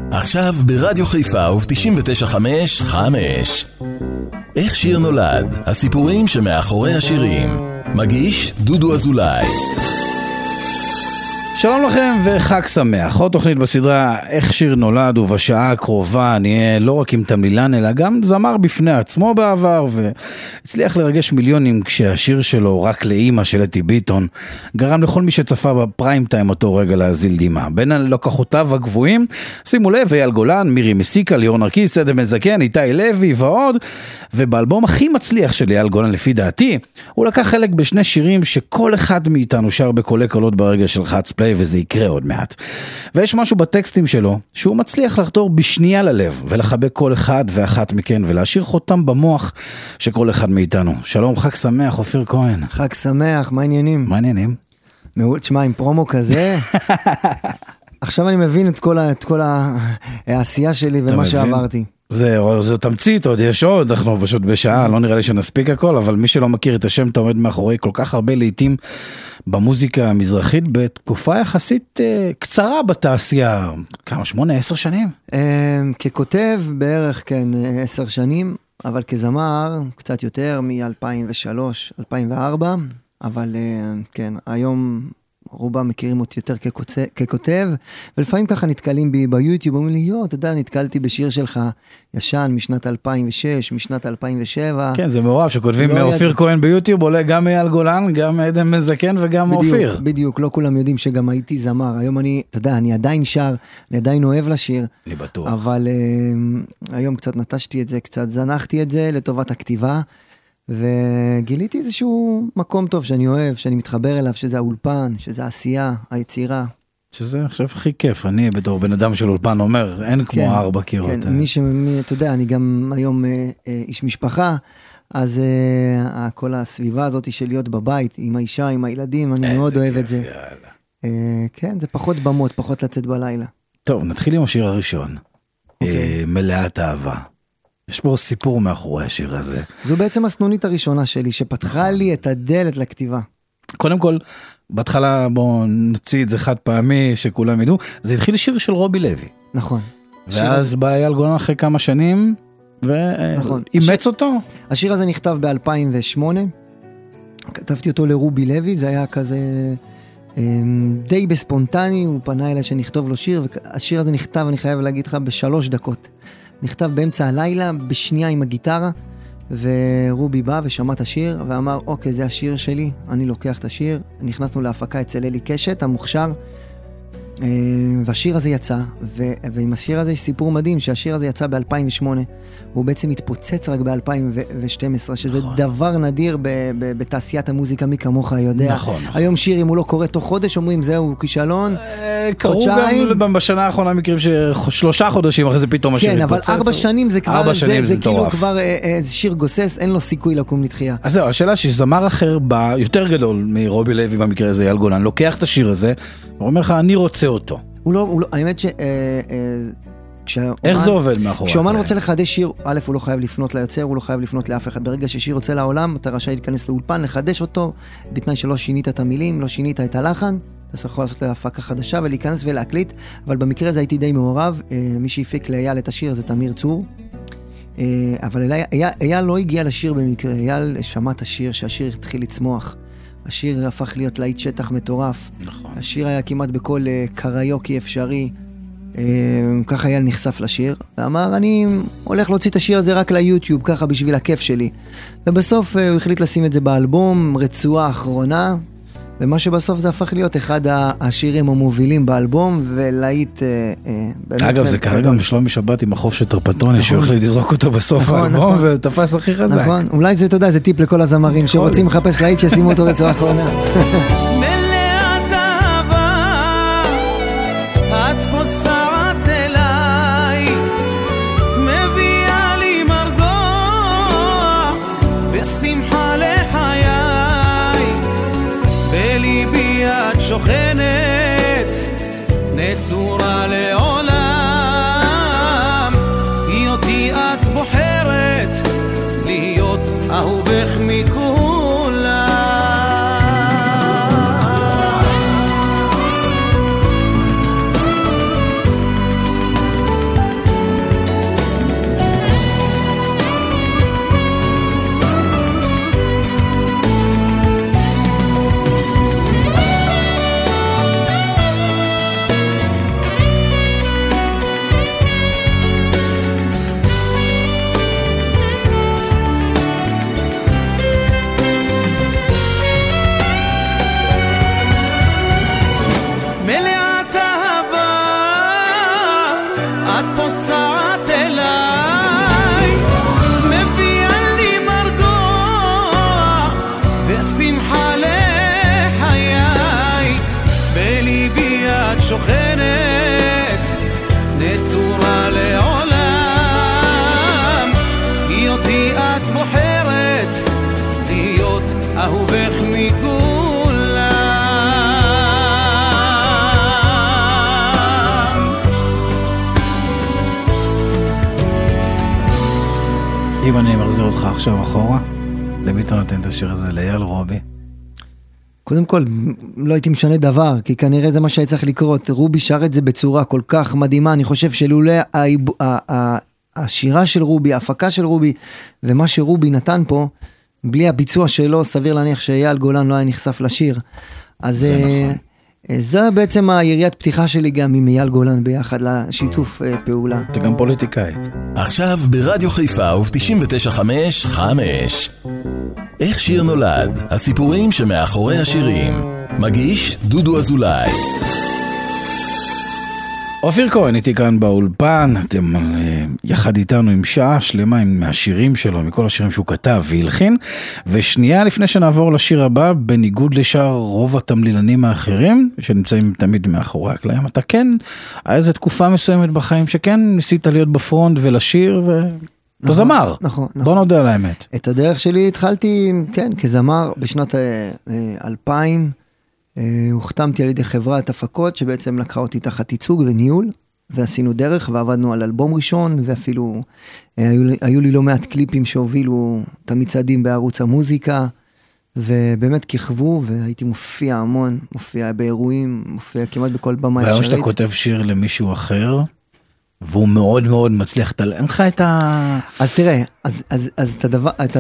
עכשיו ברדיו חיפה וב-99.5 איך שיר נולד, הסיפורים שמאחורי השירים. מגיש דודו אזולאי. שלום לכם וחג שמח. עוד תוכנית בסדרה איך שיר נולד, ובשעה הקרובה נהיה לא רק עם תמלילן אלא גם זמר בפני עצמו בעבר, והצליח לרגש מיליונים כשהשיר שלו רק לאמא של אתי ביטון גרם לכל מי שצפה בפריים טיים אותו רגע להזיל דמעה. בין הלקוחותיו הגבוהים שימו לב, אייל גולן, מירי מסיקה, ליאור נרקיס, עדן מזקן, איתי לוי ועוד. ובאלבום הכי מצליח של אייל גולן לפי דעתי הוא לקח חלק בשני שירים שכל אחד מאיתנו שר בקולי קולות ברגע של חץ פליי, וזה יקרה עוד מעט. ויש משהו בטקסטים שלו שהוא מצליח לחתור בשנייה ללב ולחבק כל אחד ואחת מכן ולהשאיר חותם במוח שכל אחד מאיתנו. שלום, חג שמח, אופיר כהן. חג שמח, מה העניינים? מה העניינים? תשמע, עם פרומו כזה עכשיו אני מבין את כל העשייה שלי ומה שעברתי. זו תמצית, עוד יש עוד, אנחנו פשוט בשעה, לא נראה לי שנספיק הכל, אבל מי שלא מכיר את השם, אתה עומד מאחורי כל כך הרבה לעיתים במוזיקה המזרחית, בתקופה יחסית קצרה בתעשייה, כמה, 8-10 שנים? ככותב בערך, כן, 10 שנים, אבל כזמר, קצת יותר, מ-2003-2004, אבל כן, היום רובם מכירים אותי יותר ככותב, ולפעמים ככה נתקלים בי ביוטיוב, אומרים לי, אתה יודע, נתקלתי בשיר שלך ישן משנת 2006, משנת 2007. כן, זה מעורב שכותבים אופיר כהן ביוטיוב, עולה גם אייל גולן, גם עדן מזקן וגם אופיר. בדיוק, לא כולם יודעים שגם הייתי זמר. היום אתה יודע, אני עדיין שר, אני עדיין אוהב לשיר. אני בטוח. אבל היום קצת נטשתי את זה, קצת זנחתי את זה לטובת הכתיבה, וגיליתי איזשהו מקום טוב שאני אוהב, שאני מתחבר אליו, שזה האולפן, שזה העשייה, היצירה. שזה עכשיו הכי כיף, אני בתור בן אדם של אולפן אומר, אין כמו 4 קירות. כן, אתה יודע, אני גם היום איש משפחה, אז כל הסביבה הזאת של להיות בבית, עם האישה, עם הילדים, אני מאוד אוהב את זה. כן, זה פחות במות, פחות לצאת בלילה. טוב, נתחיל עם השיר הראשון, מלאת אהבה. יש פה סיפור מאחורי השיר הזה. זו בעצם הסנונית הראשונה שלי, שפתחה לי את הדלת לכתיבה. קודם כל, בהתחלה בואו נוציא את זה חד פעמי, שכולם ידעו, זה התחיל שיר של רובי לוי. נכון. ואז בא אייל גולן אחרי כמה שנים, ואימץ אותו. השיר הזה נכתב ב-2008, כתבתי אותו לרובי לוי, זה היה כזה די בספונטני, הוא פנה אליי שנכתוב לו שיר, והשיר הזה נכתב, אני חייב להגיד לך, ב3 דקות. נכתב באמצע הלילה, בשנייה עם הגיטרה, ורובי בא ושמע את השיר, ואמר, אוקיי, זה השיר שלי, אני לוקח את השיר, נכנסנו להפקה אצל אלי קשת, המוכשר, והשיר הזה יצא, ועם השיר הזה יש סיפור מדהים, שהשיר הזה יצא ב-2008, והוא בעצם התפוצץ רק ב-2012, שזה דבר נדיר בתעשיית המוזיקה, מי כמוך יודע. נכון. היום שיר, אם הוא לא קורא תוך חודש, אומרים, זהו, כישלון, קראו גם בשנה האחרונה מקרים ש3 חודשים אחרי זה פתאום השיר התפוצץ. כן, אבל 4 שנים זה כבר, זה כאילו כבר שיר גוסס, אין לו סיכוי לקום לתחייה. אז זהו, השאלה שזמר אחר בא, יותר גדול מרובי לוי במקרה הזה, אייל גולן, לוקח את השיר הזה, ואומר לך, אני רוצה אותו. הוא לא, האמת איך זה עובד מאחורי? כשאומן רוצה לחדש שיר, א', הוא לא חייב לפנות ליוצר, הוא לא חייב לפנות לאף אחד. ברגע ששיר יוצא לעולם, אתה רשאי להיכנס לאולפן, לחדש אותו, בתנאי שלא שינית את המילים, לא שינית את הלחן, אתה יכול לעשות להפקה חדשה ולהיכנס ולהקליט, אבל במקרה הזה הייתי די מעורב, מי שהפיק לאייל את השיר זה תמיר צור, אבל אייל לא הגיע לשיר במקרה, אייל שמע את השיר, שהשיר התחיל לצמוח. השיר הפך להיות להיט שטח מטורף. נכון. השיר היה כמעט בכל קריוקי אפשרי. ככה אייל נחשף לשיר, ואמר, אני הולך להוציא את השיר הזה רק ליוטיוב, ככה בשביל הכיף שלי. ובסוף הוא החליט לשים את זה באלבום, רצועה אחרונה, ומה שבסוף זה הפך להיות אחד השירים המובילים באלבום, ולהיט... אגב, זה קרה גם לשלומי שבת עם החוף של טרפטוני, שהולך לזרוק אותו בסוף האלבום, ותפס הכי חזק. נכון, אולי זה, אתה יודע, זה טיפ לכל הזמרים, שרוצים לחפש להיט, שישימו אותו רצועה אחרונה. מלאת אהבה, את פוסעת אליי, מביאה לי מרגוע, ושמחה לחיי, בליבי את שוכנת, נצורה לעולם, היותי את בוחרת, להיות אהובך מכולם. אם אני מחזיר אותך עכשיו אחורה, למי אתה נותן את השיר הזה? לאייל רובי? קודם כל, לא הייתי משנה דבר, כי כנראה זה מה שהיה צריך לקרות. רובי שר את זה בצורה כל כך מדהימה, אני חושב שלולא השירה של רובי, ההפקה של רובי, ומה שרובי נתן פה, בלי הביצוע שלו, סביר להניח שאייל גולן לא היה נחשף לשיר. אז זה בעצם היריית פתיחה שלי גם עם אייל גולן ביחד לשיתוף פעולה. אתה גם פוליטיקאי. עכשיו ברדיו חיפה וב-99.5 איך שיר נולד, הסיפורים שמאחורי השירים. מגיש דודו אזולאי. אופיר כהן איתי כאן באולפן, אתם יחד איתנו עם שעה שלמה עם השירים שלו, מכל השירים שהוא כתב והלחין, ושנייה לפני שנעבור לשיר הבא, בניגוד לשאר רוב התמלילנים האחרים, שנמצאים תמיד מאחורי הקלעים, אתה כן, היה איזו תקופה מסוימת בחיים שכן ניסית להיות בפרונט ולשיר אתה זמר. נכון. בוא נודה על האמת. את הדרך שלי התחלתי, כן, כזמר בשנת 2000, הוחתמתי על ידי חברת הפקות שבעצם לקחה אותי תחת ייצוג וניהול, ועשינו דרך ועבדנו על אלבום ראשון, ואפילו היו לי לא מעט קליפים שהובילו את המצעדים בערוץ המוזיקה, ובאמת כיכבו, והייתי מופיע המון, מופיע באירועים, מופיע כמעט בכל במה אפשרית. והיום שאתה כותב שיר למישהו אחר, והוא מאוד מאוד מצליח, תלם לך את אז תראה, אז את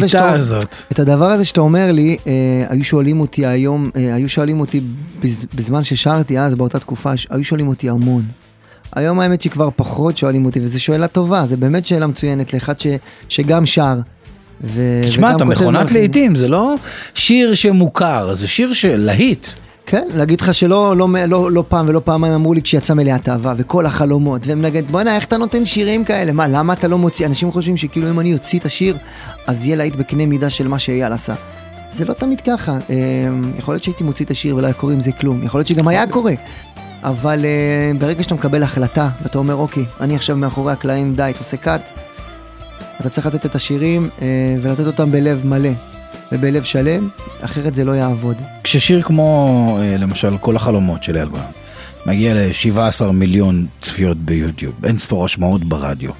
הדבר הזה שאתה אומר לי, היו שואלים אותי היום, היו שואלים אותי בזמן ששרתי אז, באותה תקופה, היו שואלים אותי המון. היום האמת שכבר פחות שואלים אותי, וזו שאלה טובה, זה באמת שאלה מצוינת לאחד שגם שר. תשמע, אתה מכונת לעיתים, זה לא שיר שמוכר, זה שיר להיט. כן, להגיד לך לא פעם ולא פעמיים אמרו לי כשיצא מלאת אהבה וכל החלומות, והם נגד, בוא'נה, איך אתה נותן שירים כאלה? מה, למה אתה לא מוציא? אנשים חושבים שכאילו אם אני אוציא את השיר, אז יהיה להיט בקנה מידה של מה שאייל עשה. זה לא תמיד ככה. יכול להיות שהייתי מוציא את השיר ולא היה קורא עם זה כלום. יכול להיות שגם היה קורא. אבל ברגע שאתה מקבל החלטה, ואתה אומר, אוקיי, אני עכשיו מאחורי הקלעים, די, אתה עושה קאט, אתה צריך לתת את השירים ולתת אותם בלב מלא. ובלב שלם, אחרת זה לא יעבוד. כששיר כמו, למשל, כל החלומות של אייל גולן, מגיע ל-17 מיליון צפיות ביוטיוב, אין ספור השמעות ברדיו.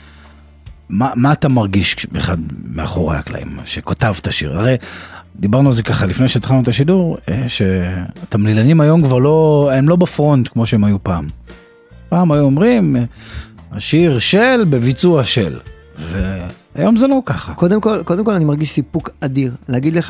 מה אתה מרגיש אחד מאחורי הקלעים, שכותבת שיר? הרי דיברנו על זה ככה לפני שהתחלנו את השידור, שהתמלילנים היום כבר לא, הם לא בפרונט כמו שהם היו פעם. פעם היו אומרים, השיר של בביצוע של. והיום זה לא ככה. קודם כל אני מרגיש סיפוק אדיר. להגיד לך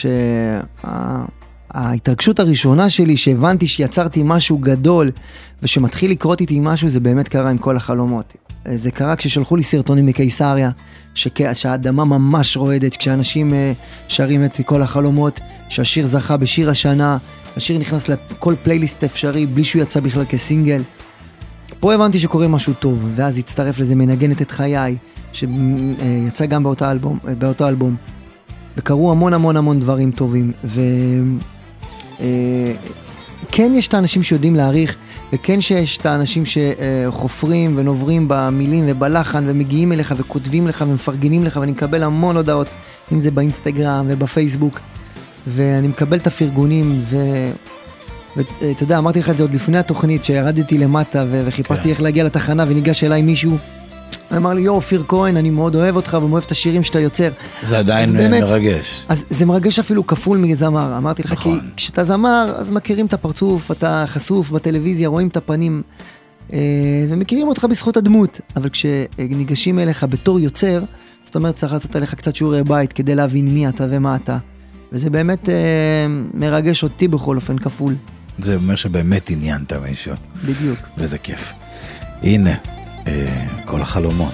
ההתרגשות הראשונה שלי, שהבנתי שיצרתי משהו גדול, ושמתחיל לקרות איתי משהו, זה באמת קרה עם כל החלומות. זה קרה כששלחו לי סרטונים מקיסריה, שהאדמה ממש רועדת, כשאנשים שרים את כל החלומות, שהשיר זכה בשיר השנה, השיר נכנס לכל פלייליסט אפשרי, בלי שהוא יצא בכלל כסינגל. פה הבנתי שקורה משהו טוב, ואז הצטרף לזה מנגנת את חיי, שיצא גם באותו אלבום, וקראו המון דברים טובים, וכן יש את האנשים שיודעים להעריך, וכן שיש את האנשים שחופרים ונוברים במילים ובלחן, ומגיעים אליך וכותבים לך ומפרגנים לך, ואני מקבל המון הודעות, אם זה באינסטגרם ובפייסבוק, ואני מקבל את הפרגונים, ואתה יודע, אמרתי לך את זה עוד לפני התוכנית, שירדתי למטה וחיפשתי איך להגיע לתחנה, וניגש אליי מישהו, אמר לי, אופיר כהן, אני מאוד אוהב אותך, ומאוהב את השירים שאתה יוצר. זה עדיין מרגש. אז זה מרגש אפילו כפול מזמר. אמרתי לך, כי כשאתה זמר, אז מכירים את הפרצוף, אתה חשוף בטלוויזיה, רואים את הפנים, ומכירים אותך בזכות הדמות. אבל כשניגשים אליך בתור יוצר, זאת אומרת, צריך לעשות עליך קצת שיעורי בית, כדי להבין מי אתה ומה אתה. וזה באמת מרגש אותי בכל אופן כפול. זה אומר שבאמת עניינת מישהו. בדיוק. וזה כיף. הנה. כל החלומות.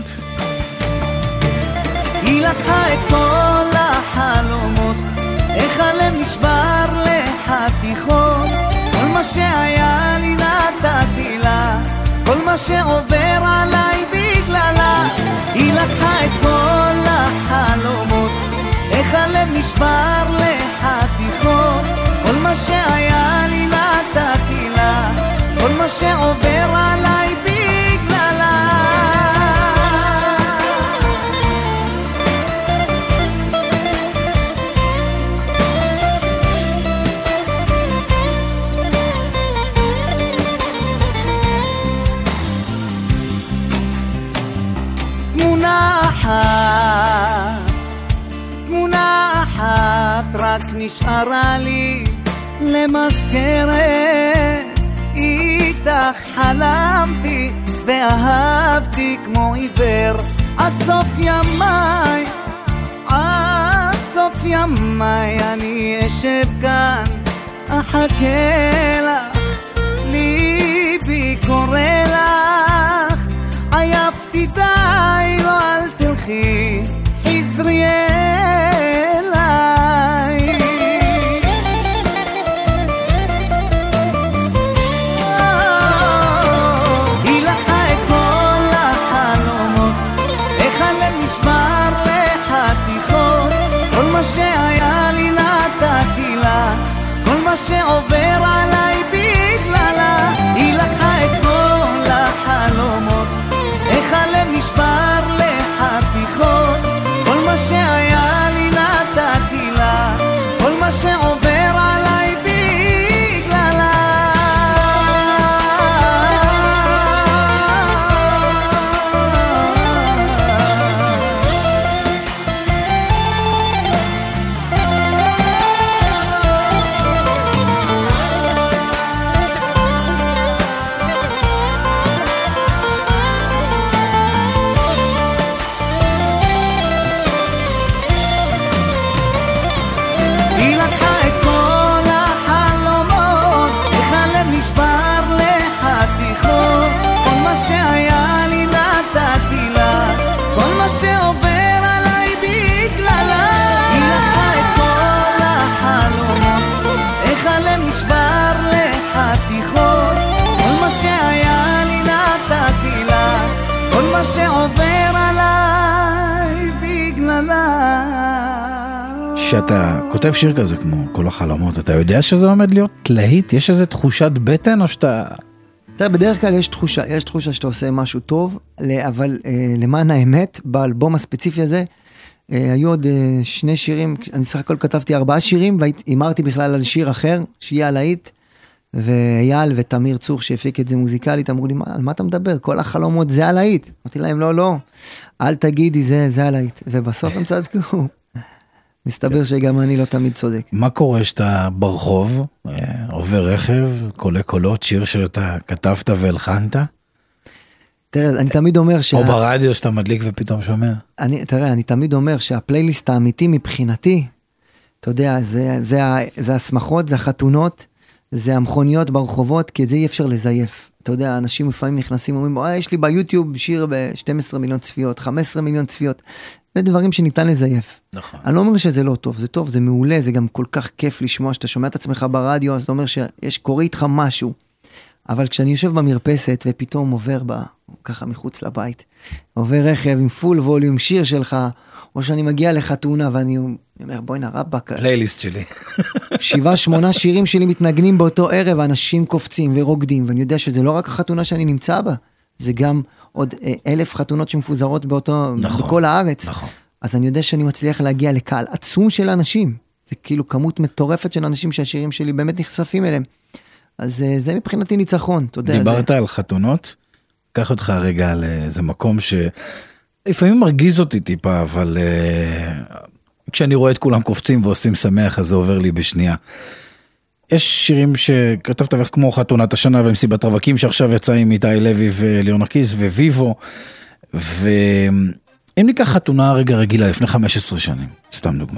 היא לקחה את כל החלומות, איך הלב נשבר לחתיכות, כל מה שהיה לי נתתי לה, כל מה שעובר עליי בגללה. היא לקחה את כל החלומות, איך הלב נשבר לחתיכות, כל מה שהיה לי נתתי לה, כל מה שעובר עליי בגללה. מונחת נשארה לי למזכרת, איתך חלמתי ואהבתי כמו עיוור, עד סוף ימיי, עד סוף ימיי אני אשב כאן, אחכה לך, ליבי קורא לך, עייפתי די, לא אל תלכי, חזרי אליי. היא לקחה את כל החלומות, איך הלב נשבר לחתיכות, כל מה שהיה לי נתתי לה, כל מה שעובר עליי בגללה. היא לקחה את כל החלומות, איך הלב נשבר לחתיכות, כל מה שהיה לי נתתי לה, כל מה שעובר עליי בגללה. שעובר עליי בגללה. שאתה כותב שיר כזה כמו כל החלומות, אתה יודע שזה עומד להיות להיט? יש איזו תחושת בטן או שאתה... בדרך כלל יש תחושה שאתה עושה משהו טוב, אבל למען האמת, באלבום הספציפי הזה, היו עוד 2 שירים, אני סך הכל כתבתי 4 שירים, ואמרתי בכלל על שיר אחר, שיהיה הלהיט, ואייל ותמיר צור שהפיק את זה מוזיקלית, אמרו לי, על מה אתה מדבר? כל החלומות זה הלהיט. אמרתי להם, לא, אל תגידי, זה הלהיט. ובסוף הם צדקו. מסתבר שגם אני לא תמיד צודק. מה קורה שאתה ברחוב, עובר רכב, קולה קולות, שיר שאתה כתבת והלחנת? תראה, אני תמיד אומר או ברדיו שאתה מדליק ופתאום שומע? תראה, אני תמיד אומר שהפלייליסט האמיתי מבחינתי, אתה יודע, זה השמחות, זה החתונות, זה המכוניות ברחובות, כי את זה אי אפשר לזייף. אתה יודע, אנשים לפעמים נכנסים, אומרים, יש לי ביוטיוב שיר ב-12 מיליון צפיות, 15 מיליון צפיות. זה דברים שניתן לזייף. נכון. אני לא אומר שזה לא טוב, זה טוב, זה מעולה, זה גם כל כך כיף לשמוע, שאתה שומע את עצמך ברדיו, אז אתה אומר קורה איתך משהו. אבל כשאני יושב במרפסת, ופתאום עובר ככה מחוץ לבית, עובר רכב עם פול ווליום, שיר שלך, או שאני מגיע לחתונה, ואני אומר, בואי נרבק. פלייליסט שלי. 7-8 שירים שלי מתנגנים באותו ערב, האנשים קופצים ורוקדים, ואני יודע שזה לא רק החתונה שאני נמצא בה, זה גם עוד 1,000 חתונות שמפוזרות בכל הארץ. נכון. אז אני יודע שאני מצליח להגיע לקהל עצום של אנשים. זה כאילו כמות מטורפת של אנשים שהשירים שלי באמת נחשפים אליהם. אז זה מבחינתי ניצחון, אתה יודע. דיברת על חתונות, קח אותך רגע לאיזה מקום שלפעמים מרגיז אותי טיפה, אבל כשאני רואה את כולם קופצים ועושים שמח, אז זה עובר לי בשנייה. יש שירים שכתבת כמו חתונת השנה ומסיבת רווקים, שעכשיו יצא עם איתי לוי וליאור נקיס וויבו, ואם ניקח חתונה רגע רגילה לפני 15 שנים, סתם דוגמה.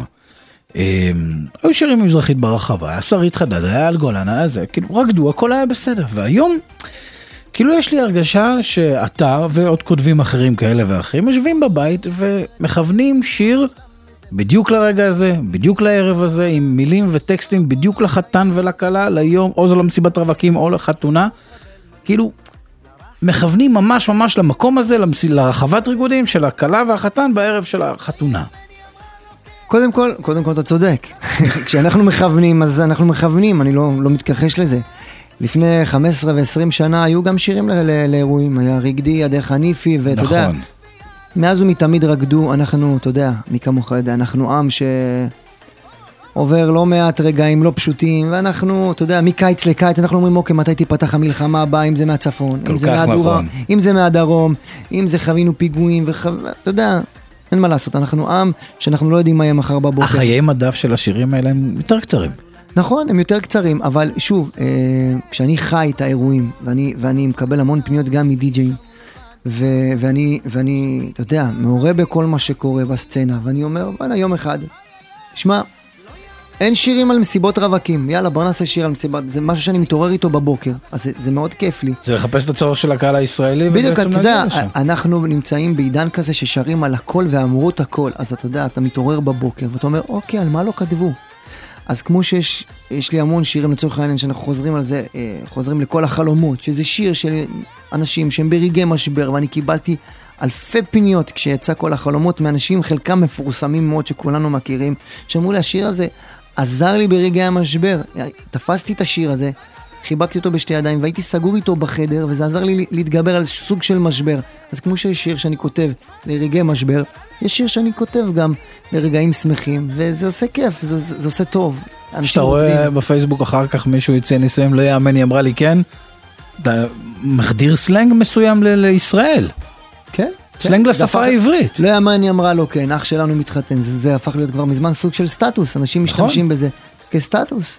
היו שירים מזרחית ברחבה, היה שרית חדד, היה על גולן, היה זה, כאילו רקדו, הכל היה בסדר, והיום, כאילו יש לי הרגשה שאתה ועוד כותבים אחרים כאלה ואחרים, יושבים בבית ומכוונים שיר בדיוק לרגע הזה, בדיוק לערב הזה, עם מילים וטקסטים בדיוק לחתן ולקלה, ליום, או זו למסיבת רווקים או לחתונה, כאילו, מכוונים ממש ממש למקום הזה, לרחבת ריקודים של הקלה והחתן בערב של החתונה. קודם כל אתה צודק. כשאנחנו מכוונים, אז אנחנו מכוונים, אני לא מתכחש לזה. לפני 15 ו-20 שנה היו גם שירים לאירועים, היה רגדי, ידך הניפי, ואתה יודע, מאז ומתמיד רקדו, אנחנו, אתה יודע, מי כמוך יודע, אנחנו עם שעובר לא מעט רגעים לא פשוטים, ואנחנו, אתה יודע, מקיץ לקיץ, אנחנו אומרים, אוקיי, מתי תיפתח המלחמה הבאה, אם זה מהצפון, אם זה מהדרום, אם זה חווינו פיגועים, אתה יודע, אין מה לעשות, אנחנו עם שאנחנו לא יודעים מה יהיה מחר בבוקר. החיי מדף של השירים האלה הם יותר קצרים. נכון, הם יותר קצרים, אבל שוב, כשאני חי את האירועים, ואני מקבל המון פניות גם מדי-ג'אים, ואני, אתה יודע, מעורה בכל מה שקורה בסצנה, ואני אומר, בוא'נה, יום אחד, תשמע, אין שירים על מסיבות רווקים, יאללה, בוא נעשה שיר על מסיבות, זה משהו שאני מתעורר איתו בבוקר, אז זה מאוד כיף לי. זה לחפש את הצורך של הקהל הישראלי, בדיוק, אתה יודע, אנחנו נמצאים בעידן כזה ששרים על הכל ואמרות הכל, אז אתה יודע, אתה מתעורר בבוקר, ואתה אומר, אוקיי, על מה לא כתבו? אז כמו שיש לי המון שירים לצורך העניין, שאנחנו חוזרים על זה, חוזרים לכל החלומות, שזה שיר של אנשים שהם ברגעי משבר, ואני קיבלתי אלפי פניות כשיצא כל החלומות מאנשים, חלקם מפורסמים מאוד שכולנו מכירים, שאמרו לי, השיר הזה עזר לי ברגעי המשבר, תפסתי את השיר הזה, חיבקתי אותו בשתי ידיים, והייתי סגור איתו בחדר, וזה עזר לי להתגבר על סוג של משבר. אז כמו שיש שיר שאני כותב לרגעי משבר, יש שיר שאני כותב גם לרגעים שמחים, וזה עושה כיף, זה עושה טוב. כשאתה רואה בפייסבוק אחר כך מישהו יצא ניסויים, לא יאמן, היא אמרה לי כן, אתה מחדיר סלנג מסוים לישראל. כן. סלנג לשפה העברית. לא יאמן, היא אמרה לו כן, אח שלנו מתחתן, זה הפך להיות כבר מזמן סוג של סטטוס, אנשים משתמשים בזה כסטטוס.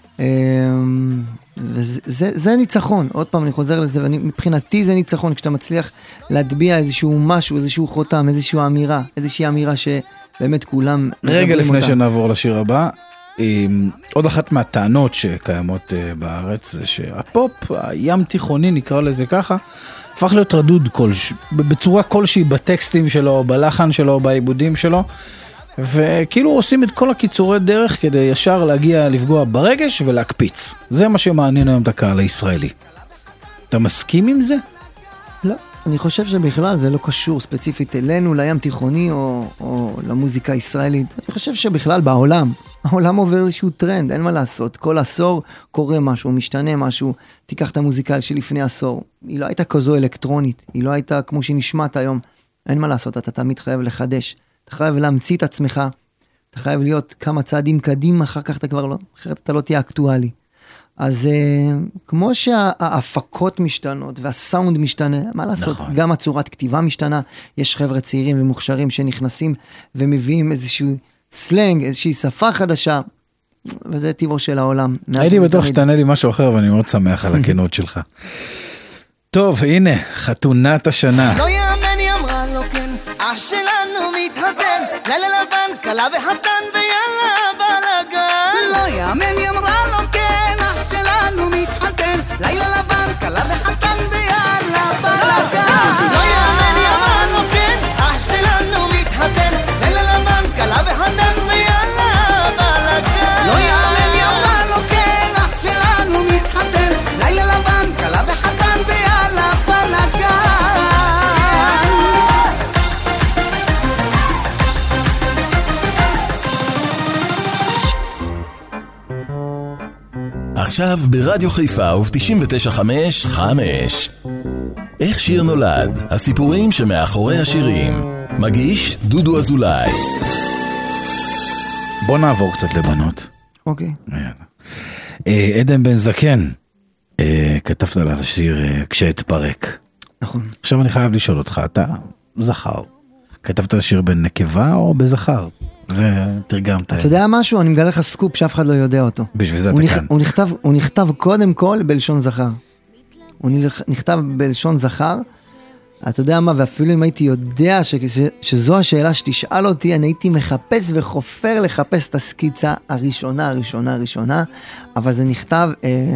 וזה ניצחון, עוד פעם אני חוזר לזה, ומבחינתי זה ניצחון, כשאתה מצליח להטביע איזשהו משהו, איזשהו חותם, איזושהי אמירה שבאמת כולם... רגע לפני שנעבור לשיר הבא, עוד אחת מהטענות שקיימות בארץ, זה שהפופ, הים תיכוני נקרא לזה ככה, הפך להיות רדוד בצורה כלשהי בטקסטים שלו, בלחן שלו, בעיבודים שלו, וכאילו עושים את כל הקיצורי דרך כדי ישר להגיע לפגוע ברגש ולהקפיץ. זה מה שמעניין היום את הקהל הישראלי. אתה מסכים עם זה? לא, אני חושב שבכלל זה לא קשור ספציפית אלינו, לים תיכוני או למוזיקה הישראלית. אני חושב שבכלל בעולם, העולם עובר איזשהו טרנד, אין מה לעשות. כל עשור קורה משהו, משתנה משהו. תיקח את המוזיקה שלפני עשור. היא לא הייתה כזו אלקטרונית, היא לא הייתה כמו שהיא נשמעת היום. אין מה לעשות, אתה תמיד חייב לחדש. אתה חייב להמציא את עצמך, אתה חייב להיות כמה צעדים קדימה, אחר כך אתה כבר לא, אחרת אתה לא תהיה אקטואלי. אז כמו שההפקות משתנות והסאונד משתנה, מה לעשות? נכון. גם הצורת כתיבה משתנה, יש חבר'ה צעירים ומוכשרים שנכנסים ומביאים איזשהו סלנג, איזושהי שפה חדשה, וזה טבעו של העולם. הייתי בטוח שתענה לי משהו אחר, ואני מאוד שמח על הכנות שלך. טוב, הנה, חתונת השנה. לא יאמן, היא אמרה לו כן, אח שלנו מתחתן, לילה לבן, קלה וחתן ויאללה בלגן. לא יאמן, היא אמרה לו כן, אח שלנו מתחתן, לילה לבן, קלה וחתן ויאללה בלגן. לא יאמן, היא אמרה לו כן, אח שלנו מתחתן, לילה לבן, קלה וחתן ויאללה בלגן. לא יאמן, היא אמרה לו כן, אח שלנו מתחתן, לילה לבן, קלה וחתן ויאללה בלגן. עכשיו ברדיו חיפה וב-99.5 איך שיר נולד, הסיפורים שמאחורי השירים. מגיש דודו אזולאי. בוא נעבור קצת לבנות. אוקיי. עדן בן זקן, כתבת על השיר כשאתפרק. נכון. עכשיו אני חייב לשאול אותך, אתה זכר. כתבת על השיר בנקבה או בזכר? ותרגמת. אתה יודע משהו? אני מגלה לך סקופ שאף אחד לא יודע אותו. בשביל זה אתה כאן. הוא נכתב קודם כל בלשון זכר. הוא נכתב בלשון זכר. אתה יודע מה? ואפילו אם הייתי יודע שזו השאלה שתשאל אותי, אני הייתי מחפש וחופר לחפש את הסקיצה הראשונה, אבל זה נכתב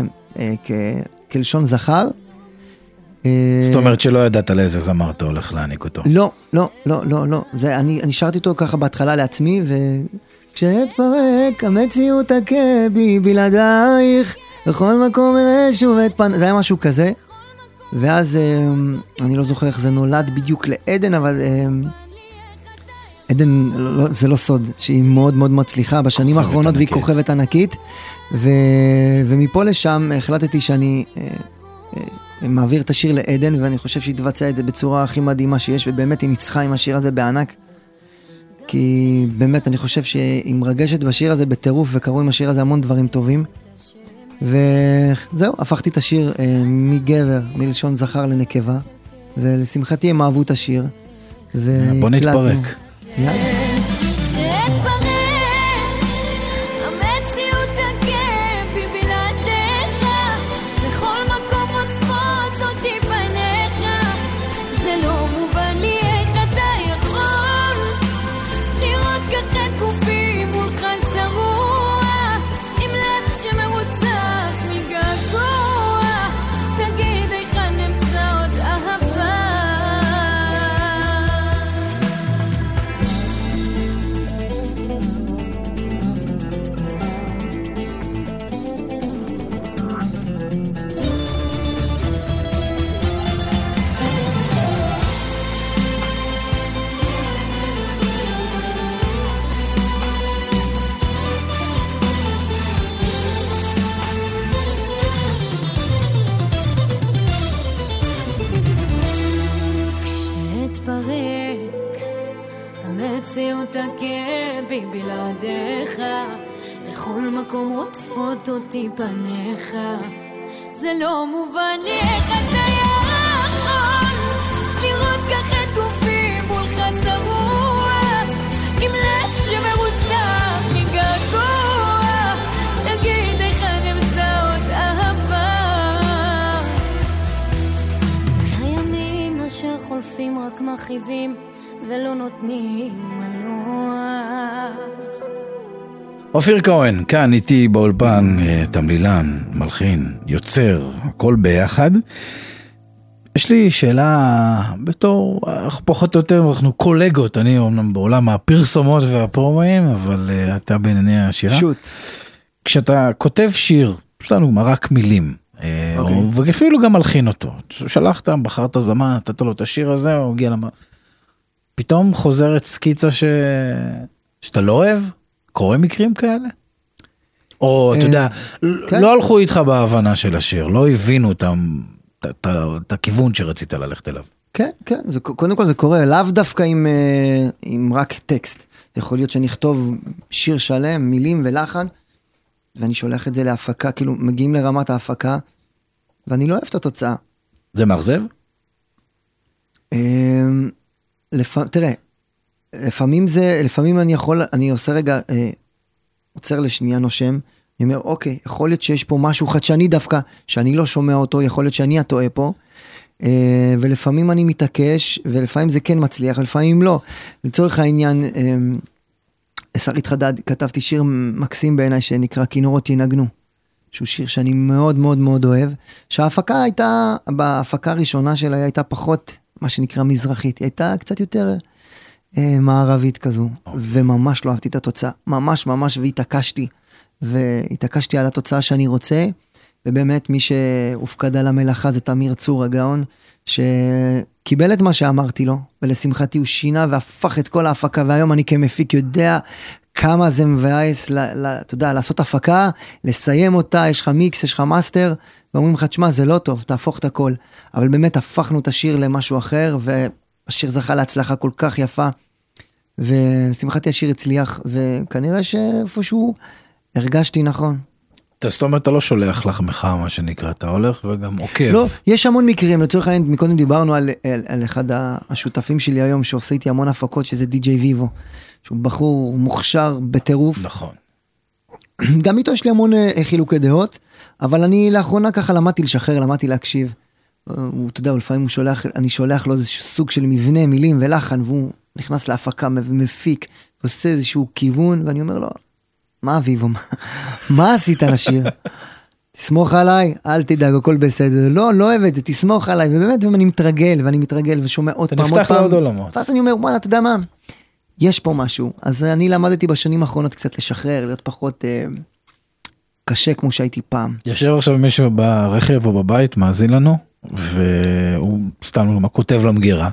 כלשון זכר. זאת אומרת שלא ידעת לאיזה זמר אתה הולך להעניק אותו. לא. אני שרתי אותו ככה בהתחלה לעצמי, וכשאתפרק המציאות תכה בי בלעדייך, בכל מקום אראה שוב את פן, זה היה משהו כזה. ואז אני לא זוכר איך זה נולד בדיוק לעדן, אבל עדן זה לא סוד, שהיא מאוד מאוד מצליחה בשנים האחרונות, והיא כוכבת ענקית, ומפה לשם החלטתי שאני מעביר את השיר לעדן, ואני חושב שהיא תבצע את זה בצורה הכי מדהימה שיש, ובאמת היא ניצחה עם השיר הזה בענק, כי באמת אני חושב שהיא מרגשת בשיר הזה בטירוף, וקראו עם השיר הזה המון דברים טובים, וזהו, הפכתי את השיר מגבר, מלשון זכר לנקבה, ולשמחתי הם אהבו את השיר. בוא נתפרק. יאללה. תכה בלעדיך, לכל מקום רודפות אותי פניך, זה לא מובן לי איך אתה יכול לראות ככה את גופי מולך צרוע, עם לב שמרוסק מגעגוע, תגיד איך נמצא עוד אהבה. הימים אשר חולפים רק מרחיבים ולא נותנים מנוח. אופיר כהן, כאן איתי באולפן, תמלילן, מלחין, יוצר, הכל ביחד. יש לי שאלה, בתור, פחות או יותר, אנחנו קולגות, אני אומנם בעולם הפרסומות והפרומים, אבל אתה בענייני השירה. שוט. כשאתה כותב שיר, יש לנו רק מילים, ואפילו גם מלחין אותו. שלחת, בחרת זמן, נתת לו את השיר הזה, הוא הגיע למה... פתאום חוזרת סקיצה שאתה לא אוהב? קורה מקרים כאלה? או, אתה יודע, לא הלכו איתך בהבנה של השיר, לא הבינו את הכיוון שרצית ללכת אליו. כן, כן, קודם כל זה קורה, לאו דווקא עם רק טקסט. זה יכול להיות שאני אכתוב שיר שלם, מילים ולחן, ואני שולח את זה להפקה, כאילו מגיעים לרמת ההפקה, ואני לא אוהב את התוצאה. זה מאכזב? תראה, לפעמים אני עושה רגע, עוצר לשנייה נושם, אני אומר, אוקיי, יכול להיות שיש פה משהו חדשני דווקא, שאני לא שומע אותו, יכול להיות שאני הטועה פה, ולפעמים אני מתעקש, ולפעמים זה כן מצליח, ולפעמים לא. לצורך העניין, שרית חדד, כתבתי שיר מקסים בעיניי, שנקרא כינורות ינגנו, שהוא שיר שאני מאוד מאוד מאוד אוהב, שההפקה הייתה, בהפקה הראשונה שלה הייתה פחות, מה שנקרא מזרחית, היא הייתה קצת יותר מערבית כזו, וממש לא אהבתי את התוצאה, ממש, והתעקשתי על התוצאה שאני רוצה, ובאמת מי שהופקד על המלאכה זה תמיר צור הגאון, שקיבל את מה שאמרתי לו, ולשמחתי הוא שינה והפך את כל ההפקה, והיום אני כמפיק יודע כמה זה מבאס, אתה יודע, לעשות הפקה, לסיים אותה, יש לך מיקס, יש לך מאסטר, ואומרים לך, תשמע, זה לא טוב, תהפוך את הכל. אבל באמת הפכנו את השיר למשהו אחר, והשיר זכה להצלחה כל כך יפה, ולשמחתי השיר הצליח, וכנראה שאיפשהו הרגשתי נכון. זאת אומרת, אתה לא שולח לך מחר, מה שנקרא, אתה הולך וגם עוקב. לא, יש המון מקרים, לצורך העניין, מקודם דיברנו על אחד השותפים שלי היום, שעושה איתי המון הפקות, שזה די.ג'יי ויבו, שהוא בחור מוכשר בטירוף. נכון. גם איתו יש לי המון חילוקי דעות, אבל אני לאחרונה ככה למדתי לשחרר, למדתי להקשיב. הוא, אתה יודע, לפעמים אני שולח לו איזשהו סוג של מבנה, מילים ולחן, והוא נכנס להפקה ומפיק, ועושה איזשהו כיוון, ואני אומר לו, מה אביבו? מה עשית לשיר? תסמוך עליי, אל תדאג, הכל בסדר. לא אוהב את זה, תסמוך עליי, ובאמת, ואני מתרגל ושומע עוד פעם, אתה נפתח לעוד עולמות. ואז אני אומר, וואלה, אתה יודע מה? יש פה משהו. אז אני למדתי בשנים האחרונות קצת לשחרר, להיות פחות קשה כמו שהייתי פעם. יושב עכשיו מישהו ברכב או בבית, מאזין לנו, והוא סתם כותב למגירה,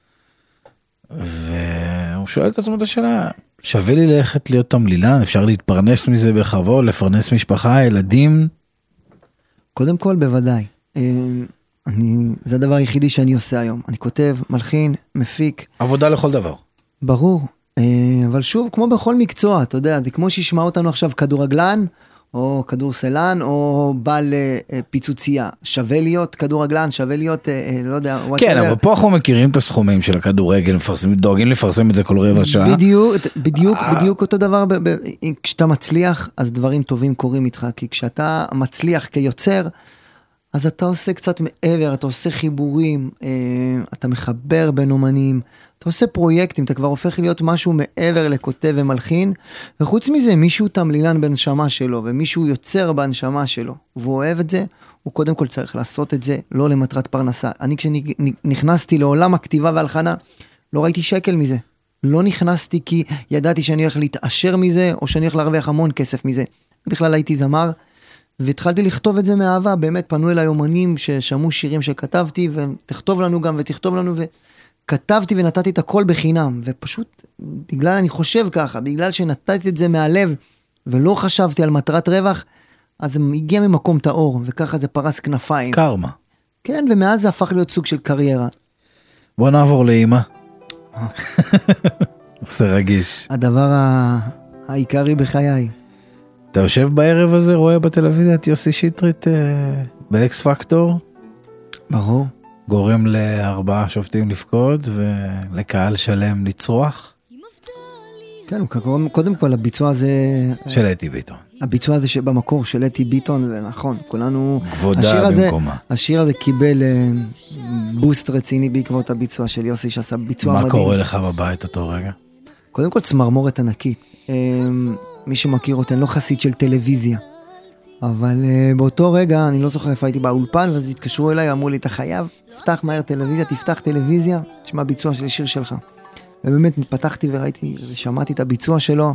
והוא שואל את עצמו את השאלה, שווה לי ללכת להיות תמלילן, אפשר להתפרנס מזה בכבוד, לפרנס משפחה, ילדים? קודם כל, בוודאי. זה הדבר היחידי שאני עושה היום. אני כותב, מלחין, מפיק. עבודה לכל דבר. ברור. אבל שוב, כמו בכל מקצוע, אתה יודע, זה כמו שישמע אותנו עכשיו כדורגלן, או כדור סלן, או בעל פיצוצייה. שווה להיות כדורגלן, שווה להיות, לא יודע, כן, אבל פה אנחנו מכירים את הסכומים של הכדורגל, דואגים לפרסם את זה כל רבע שעה. בדיוק אותו דבר, כשאתה מצליח, אז דברים טובים קורים איתך, כי כשאתה מצליח כיוצר, אז אתה עושה קצת מעבר, אתה עושה חיבורים, אתה מחבר בין אומנים, אתה עושה פרויקטים, אתה כבר הופך להיות משהו מעבר לכותב ומלחין, וחוץ מזה, מישהו תמלילן בנשמה שלו, ומישהו יוצר בנשמה שלו, והוא אוהב את זה, הוא קודם כל צריך לעשות את זה, לא למטרת פרנסה. אני כשנכנסתי לעולם הכתיבה והלחנה, לא ראיתי שקל מזה. לא נכנסתי כי ידעתי שאני הולך להתעשר מזה, או שאני הולך להרוויח המון כסף מזה. בכלל הייתי זמר, והתחלתי לכתוב את זה מאהבה, באמת פנו אליי אומנים ששמעו שירים שכתבתי, ותכתוב לנו גם ותכתוב לנו, וכתבתי ונתתי את הכל בחינם, ופשוט בגלל אני חושב ככה, בגלל שנתתי את זה מהלב, ולא חשבתי על מטרת רווח, אז זה הגיע ממקום טהור, וככה זה פרס כנפיים. קרמה. כן, ומאז זה הפך להיות סוג של קריירה. בוא נעבור לאמא. זה רגיש. הדבר העיקרי בחיי. אתה יושב בערב הזה, רואה בטלוויזיה את יוסי שטרית באקס פקטור? ברור. גורם ל4 שופטים לפקוד ולקהל שלם לצרוח? כן, קודם כל הביצוע הזה... של אתי ביטון. הביצוע הזה שבמקור של אתי ביטון, ונכון, כולנו... כבודה במקומה. השיר הזה קיבל בוסט רציני בעקבות הביצוע של יוסי, שעשה ביצוע מדהים. מה קורה לך בבית אותו רגע? קודם כל צמרמורת ענקית. מי שמכיר אותי, אני לא חסיד של טלוויזיה. אבל באותו רגע, אני לא זוכר איפה הייתי באולפן, ואז התקשרו אליי, אמרו לי, אתה חייב, תפתח מהר טלוויזיה, תפתח טלוויזיה, תשמע ביצוע של שיר שלך. ובאמת פתחתי וראיתי, ושמעתי את הביצוע שלו,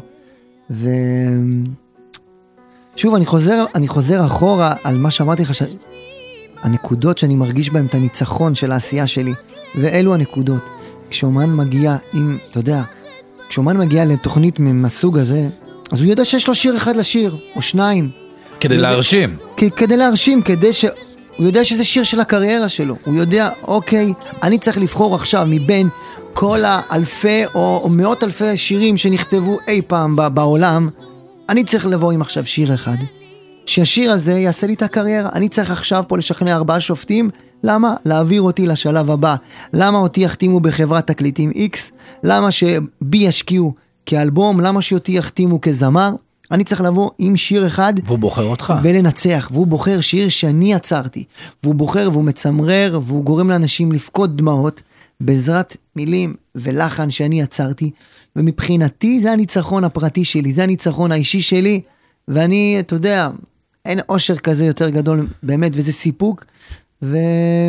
שוב, אני חוזר אחורה על מה שאמרתי לך, הנקודות שאני מרגיש בהן את הניצחון של העשייה שלי, ואלו הנקודות. כשאומן מגיע עם, אתה יודע, כשאומן מגיע לתוכנית מהסוג הזה, אז הוא יודע שיש לו שיר אחד לשיר, או שניים. כדי להרשים. כדי להרשים, הוא יודע שזה שיר של הקריירה שלו. הוא יודע, אוקיי, אני צריך לבחור עכשיו מבין כל האלפי או מאות אלפי שירים שנכתבו אי פעם בעולם, אני צריך לבוא עם עכשיו שיר אחד, שהשיר הזה יעשה לי את הקריירה. אני צריך עכשיו פה לשכנע 4 שופטים, למה? להעביר אותי לשלב הבא. למה אותי יחתימו בחברת תקליטים X? למה שבי ישקיעו כאלבום? למה שאותי יחתימו כזמר? אני צריך לבוא עם שיר אחד. והוא בוחר אותך. ולנצח. והוא בוחר שיר שאני יצרתי. והוא בוחר והוא מצמרר, והוא גורם לאנשים לפקוד דמעות, בעזרת מילים ולחן שאני יצרתי. ומבחינתי זה הניצחון הפרטי שלי, זה הניצחון האישי שלי, ואני, אתה יודע, אין אושר כזה יותר גדול באמת, וזה סיפוק, ואתה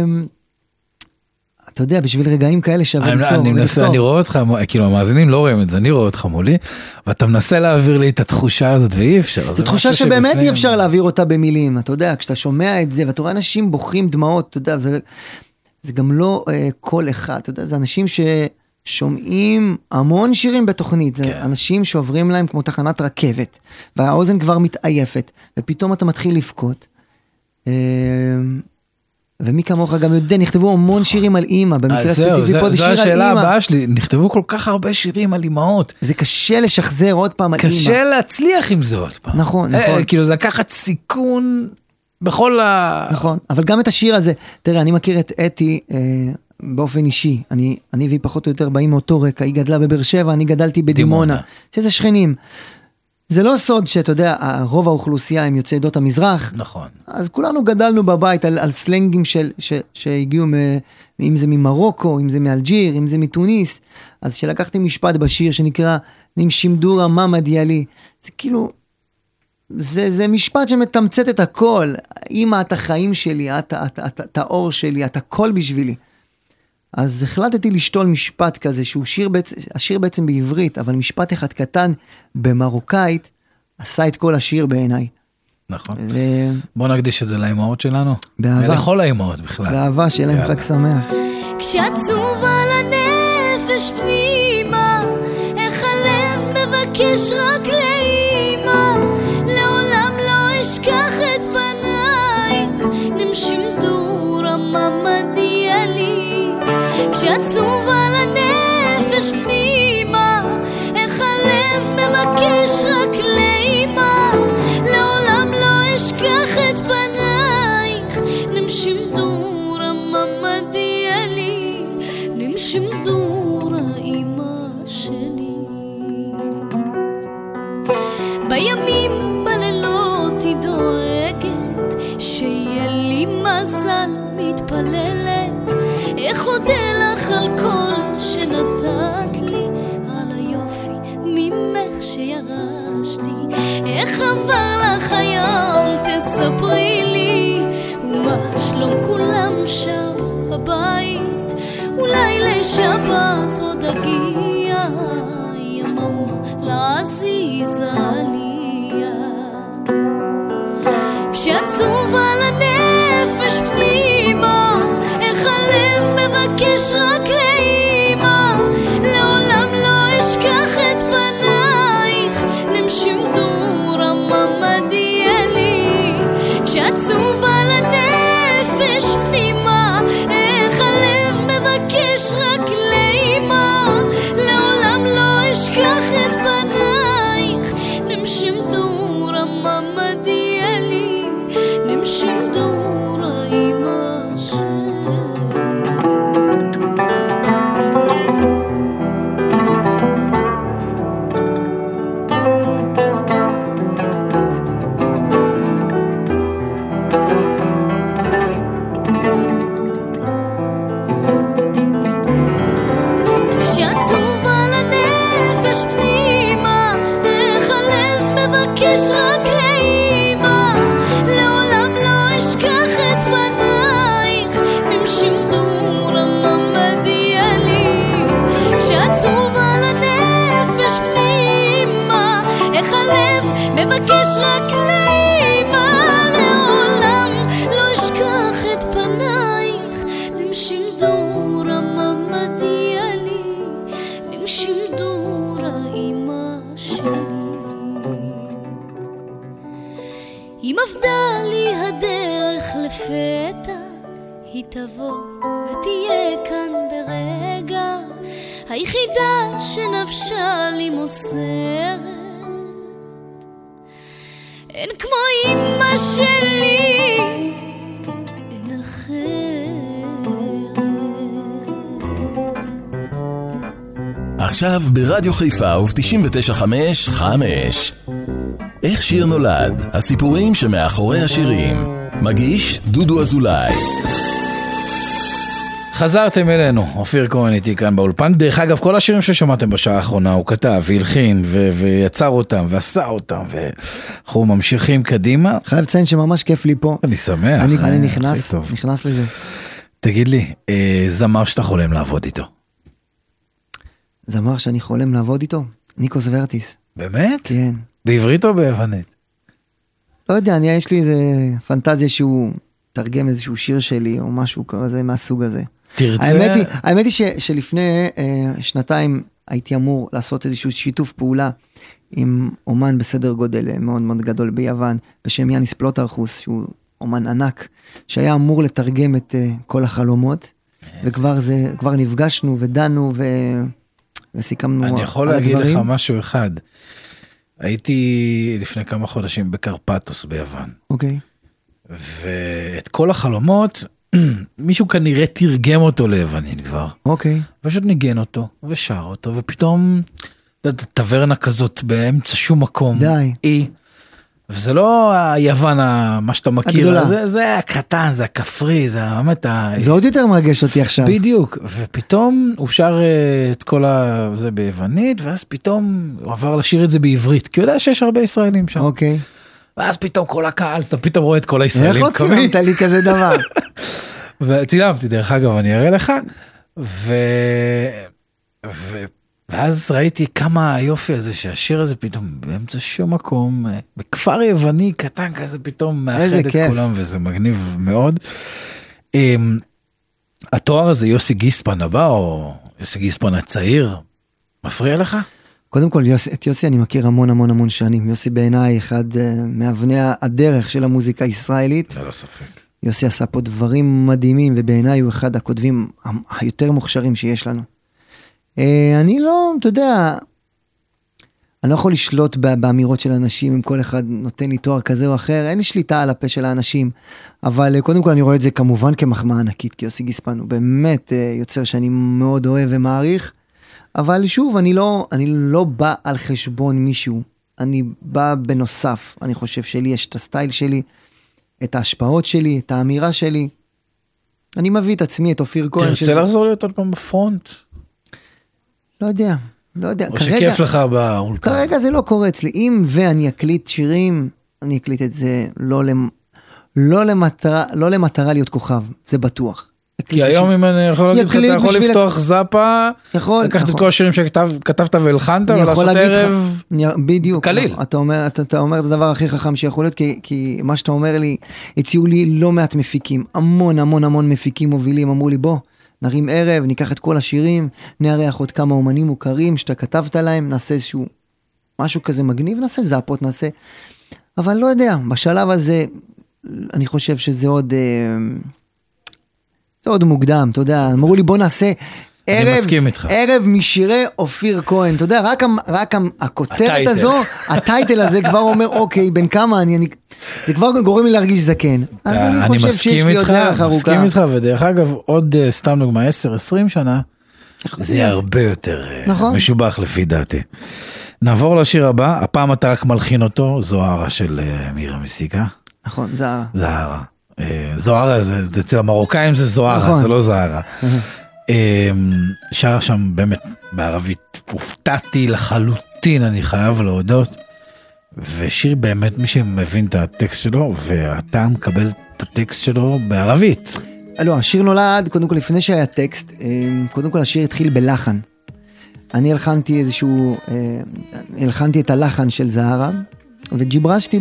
יודע, בשביל רגעים כאלה שווה ליצור. אני רואה אותך, כאילו המאזינים לא רואים את זה, אני רואה אותך מולי, ואתה מנסה להעביר לי את התחושה הזאת, ואי אפשר. זו תחושה שבאמת אי אפשר להעביר אותה במילים, אתה יודע, כשאתה שומע את זה, ואתה רואה אנשים בוכים דמעות, אתה יודע, זה גם לא כל אחד, אתה יודע, זה אנשים ששומעים המון שירים בתוכנית, זה אנשים שעוברים להם כמו תחנת רכבת, והאוזן כבר מתעייפת, ופתאום אתה מתחיל לבכות, ומי כמוך גם יודע, נכתבו המון שירים על אימא, במקרה ספציפי פה זה שיר על אימא. זו השאלה הבאה שלי, נכתבו כל כך הרבה שירים על אימהות. זה קשה לשחזר עוד פעם על אימא. קשה להצליח עם זה עוד פעם. נכון, נכון. כאילו זה לקחת סיכון בכל נכון, אבל גם את השיר הזה, תראה, אני מכיר את אתי באופן אישי, אני והיא פחות או יותר באים מאותו רקע, היא גדלה בבאר שבע, אני גדלתי בדימונה, שזה שכנים. זה לא סוד שאתה יודע, רוב האוכלוסייה הם יוצאי עדות המזרח. נכון. אז כולנו גדלנו בבית על סלנגים שהגיעו, אם זה ממרוקו, אם זה מאלג'יר, אם זה מתוניס. אז שלקחתי משפט בשיר שנקרא, נמשימדורה ממד יאלי. זה כאילו, זה משפט שמתמצת את הכל. אמא, את החיים שלי, את האור שלי, את הכל בשבילי. אז החלטתי לשתול משפט כזה, שהוא השיר בעצם בעברית, אבל משפט אחד קטן במרוקאית, עשה את כל השיר בעיניי. נכון. בוא נקדיש את זה לאמהות שלנו. באהבה. ולכל האמהות בכלל. באהבה, שיהיה להם חג שמח. כשעצוב על הנפש פנימה, איך הלב מבקש רק לאמא, לעולם לא אשכח את פנייך, נמשימדו רממד יאלי. כשעצוב על הנפש פנימה, איך הלב מבקש רק לאמא, לעולם השבת עוד הגיע, יממה לעזיז עליה. כשעצוב על הנפש פנימה, איך הלב מבקש רק לאמא, לעולם לא אשכח את פנייך, נמשים דור הממדיה לי. כשעצוב על הנפש פנימה, איך הלב מבקש רק לאמא, לעולם לא אשכח את פנייך, נמשים דור הממדיה לי, נמשים דור האמא שלי. כשעצוב על הנפש פנימה, איך הלב מבקש רק לאמא, לעולם לא אשכח את פנייך, נמשים דור הממדיה לי. כשעצוב על הנפש פנימה, איך הלב מבקש רק לאמא, לעולם לא אשכח את פנייך, נמשים דור הממדיה לי, נמשים דור האמא שלי. אם עבדה לי הדרך לפתע, היא תבוא ותהיה כאן ברגע, היחידה שנפשה לי מוסרת. אין כמו אמא שלי, אין אחרת. עכשיו ברדיו חיפה וב-99.5 איך שיר נולד, הסיפורים שמאחורי השירים. מגיש דודו אזולאי. חזרתם אלינו, אופיר כהן איתי כאן באולפן. דרך אגב, כל השירים ששמעתם בשעה האחרונה הוא כתב והלחין ויצר אותם ועשה אותם, ואנחנו ממשיכים קדימה. חייב לציין שממש כיף לי פה. אני שמח. אני נכנס לזה. תגיד לי, זמר שאתה חולם לעבוד איתו? זמר שאני חולם לעבוד איתו? ניקוס ורטיס. באמת? כן. בעברית או ביוונית? לא יודע, יש לי איזה פנטזיה שהוא תרגם איזשהו שיר שלי, או משהו כזה מהסוג הזה. תרצה? האמת היא שלפני שנתיים הייתי אמור לעשות איזשהו שיתוף פעולה עם אומן בסדר גודל מאוד מאוד גדול ביוון, בשם יאניס פלוטרכוס, שהוא אומן ענק, שהיה אמור לתרגם את כל החלומות, וכבר נפגשנו ודנו וסיכמנו על הדברים. אני יכול להגיד לך משהו אחד. הייתי לפני כמה חודשים בקרפטוס ביוון. אוקיי. ואת כל החלומות, מישהו כנראה תרגם אותו ליוונית כבר. אוקיי. פשוט ניגן אותו ושר אותו, ופתאום טברנה כזאת באמצע שום מקום. די. וזה לא היוון, מה שאתה מכיר, הגדולה. זה הקטן, זה הכפרי, זה באמת זה עוד יותר מרגש אותי עכשיו. בדיוק, ופתאום הוא שר את כל זה ביוונית, ואז פתאום הוא עבר לשיר את זה בעברית, כי הוא יודע שיש הרבה ישראלים שם. אוקיי. ואז פתאום כל הקהל, אתה פתאום רואה את כל הישראלים. איך לא צילמת לי כזה דבר? וצילמתי, דרך אגב, אני אראה לך, ואז ראיתי כמה היופי הזה, שהשיר הזה פתאום באמצע שום מקום, בכפר יווני קטן כזה, פתאום מאחד את כולם, וזה מגניב מאוד. התואר הזה, יוסי גיספן הבא, או יוסי גיספן הצעיר, מפריע לך? קודם כל, את יוסי אני מכיר המון המון המון שנים. יוסי בעיניי אחד מאבני הדרך של המוזיקה הישראלית. ללא ספק. יוסי עשה פה דברים מדהימים, ובעיניי הוא אחד הכותבים היותר מוכשרים שיש לנו. אני לא, אתה יודע, אני לא יכול לשלוט באמירות של אנשים, אם כל אחד נותן לי תואר כזה או אחר, אין לי שליטה על הפה של האנשים, אבל קודם כל אני רואה את זה כמובן כמחמאה ענקית, כי יוסי גיספן הוא באמת יוצר שאני מאוד אוהב ומעריך, אבל שוב, אני לא בא על חשבון מישהו, אני בא בנוסף, אני חושב שלי יש את הסטייל שלי, את ההשפעות שלי, את האמירה שלי, אני מביא את עצמי, את אופיר כהן. תרצה לחזור להיות עוד פעם בפרונט? לא יודע. או שכיף לך באולפן. כרגע זה לא קורה אצלי, אם ואני אקליט שירים, אני אקליט את זה לא למטרה להיות כוכב, זה בטוח. כי היום אם אני יכול להגיד לך, אתה יכול לפתוח זאפה, לקחת את כל השירים שכתבת והלחנת, ולעשות ערב קליל. אתה אומר את הדבר הכי חכם שיכול להיות, כי מה שאתה אומר לי, הציעו לי לא מעט מפיקים, המון המון המון מפיקים מובילים, אמרו לי בוא, נרים ערב, ניקח את כל השירים, נארח עוד כמה אומנים מוכרים שאתה כתבת להם, נעשה איזשהו משהו כזה מגניב, נעשה זאפות, נעשה, אבל לא יודע, בשלב הזה, אני חושב שזה עוד... זה עוד מוקדם, אתה יודע, אמרו לי בוא נעשה ערב משירי אופיר כהן, אתה יודע, רק הכותרת הזו, הטייטל הזה כבר אומר, אוקיי, בין כמה זה כבר גורם לי להרגיש זקן, אז אני חושב שיש לי עוד דרך ארוכה. מסכים איתך, ודרך אגב, עוד סתם דוגמה, 10-20 שנה, זה הרבה יותר משובח לפי דעתי. נעבור לשיר הבא, הפעם אתה רק מלחין אותו, זוהרה של מירה מסיקה. נכון, זהרה. זהרה. זוהרה, אצל המרוקאים זה זוהרה, זה לא זהרה. שרה שם באמת בערבית, הופתעתי לחלוטין, אני חייב להודות, ושיר באמת מי שמבין את הטקסט שלו, ואתה מקבל את הטקסט שלו בערבית. לא, השיר נולד, קודם כל לפני שהיה טקסט, קודם כל השיר התחיל בלחן. אני הלחנתי את הלחן של זהרה, וג'יברשתי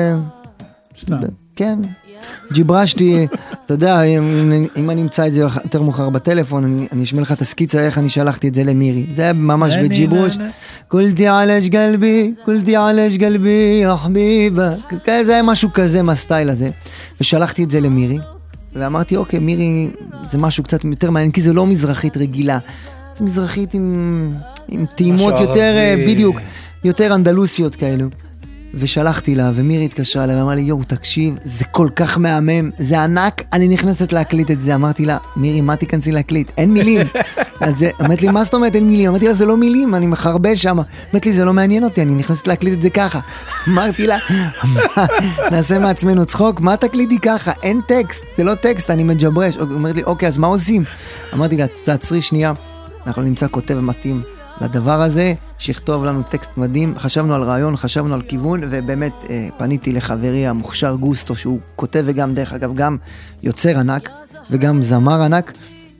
כן, ג'יברשתי, אתה יודע, אם אני אמצא את זה יותר מאוחר בטלפון, אני אשמע לך את הסקיצה איך אני שלחתי את זה למירי. זה היה ממש בג'יברוש. קולתי עלש גלבי, קולתי עלש גלבי, חביבה. זה היה משהו כזה מהסטייל הזה. ושלחתי את זה למירי, ואמרתי, אוקיי, מירי, זה משהו קצת יותר מעניין, כי זה לא מזרחית רגילה. זה מזרחית עם טעימות יותר, בדיוק, יותר אנדלוסיות כאלו. ושלחתי לה, ומירי התקשרה לה, ואמרה לי, יואו, תקשיב, זה כל כך מהמם, זה ענק, אני נכנסת להקליט את זה. אמרתי לה, מירי, מה תיכנסי להקליט? אין מילים. אז אמרת לי, מה זאת אומרת, אין מילים? אמרתי לה, זה לא מילים, אני מחרבה שם. אמרת לי, זה לא מעניין אותי, אני נכנסת להקליט את זה ככה. אמרתי לה, נעשה מעצמנו צחוק, מה תקליטי ככה? אין טקסט, זה לא טקסט, אני מג'ברש. אמרת לי, אוקיי, אז מה עושים? אמרתי לה, תעצרי שנייה, אנחנו נמצא כותב מתאים לדבר הזה, שיכתוב לנו טקסט מדהים, חשבנו על רעיון, חשבנו על כיוון, ובאמת פניתי לחברי המוכשר גוסטו, שהוא כותב וגם דרך אגב, גם יוצר ענק, וגם זמר ענק,